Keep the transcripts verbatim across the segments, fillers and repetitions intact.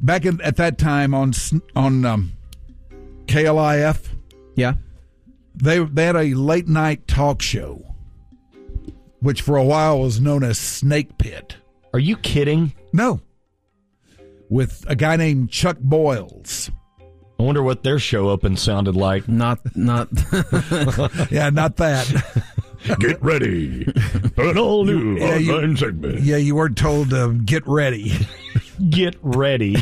back in, at that time on on um, K L I F, yeah, they they had a late night talk show, which for a while was known as Snake Pit. Are you kidding? No, with a guy named Chuck Boyles. I wonder what their show open sounded like. Not, not. Yeah, not that. Get ready for an all new yeah, online you, segment. Yeah, you weren't told to get ready. Get ready.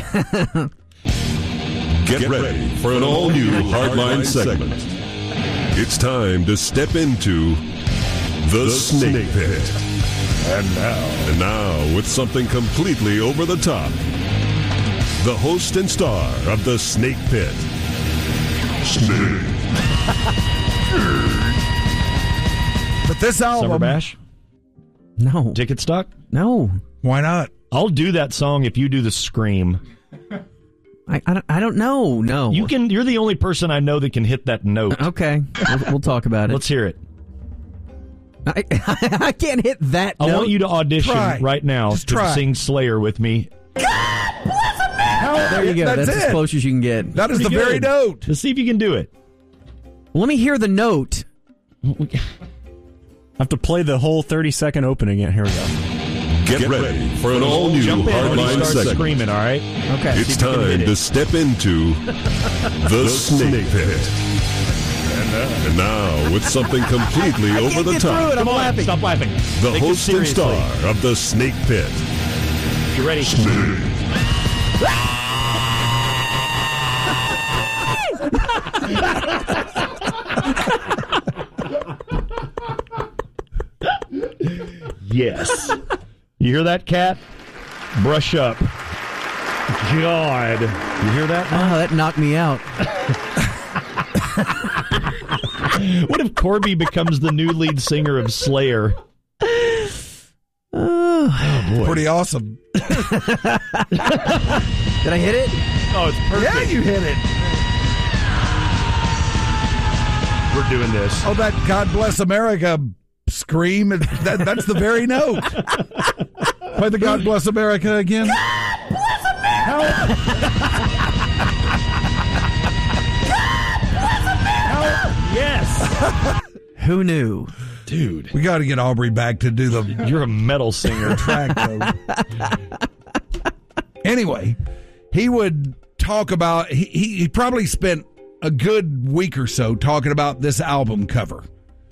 Get ready for an all new Hardline segment. It's time to step into the Snake Pit. And now. And now, with something completely over the top, the host and star of the Snake Pit, Snake. But this album... Summer Bash? No. Ticket stock? No. Why not? I'll do that song if you do the scream. I, I, don't, I don't know. No. You can. You're the only person I know that can hit that note. Okay. We'll, we'll talk about it. Let's hear it. I, I can't hit that I note. want you to audition Try. right now Just to try. sing Slayer with me. There you go. That's, That's, it. as close as you can get. That is Pretty the very good. note. To see if you can do it. Let me hear the note. I have to play the whole thirty-second opening again. Here we go. Get ready for an all new Jump in when you Hardline start segment. screaming, all right? Okay. It's See if you can hit time it. to step into the Snake Pit. And now, with something completely I over can't the get through top, it. I'm Come on, laughing. stop laughing. the Take it host and seriously. star of the Snake Pit, You ready? Yes. You hear that, Cat? Brush up. God. You hear that? Oh, that knocked me out. What if Corby becomes the new lead singer of Slayer? Oh, boy. Pretty awesome. did I hit it? Oh, it's perfect. Yeah, you hit it. We're doing this. Oh, that God Bless America scream. That, that's the very note. Play the God Bless America again. God Bless America! Yes. Who knew? Dude. We got to get Aubrey back to do the You're a metal singer. track, though. Anyway, he would talk about, he, he, he probably spent a good week or so talking about this album cover.